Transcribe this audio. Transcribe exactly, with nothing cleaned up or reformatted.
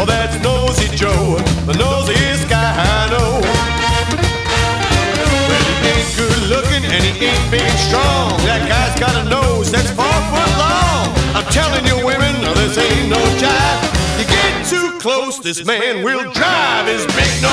Oh, that's Nosy Joe, the nosiest guy I know. Well, he ain't good looking and he ain't big strong. That guy's got a nose that's four foot long. I'm telling you women, this ain't no jive. You get too close, this man will drive his big nose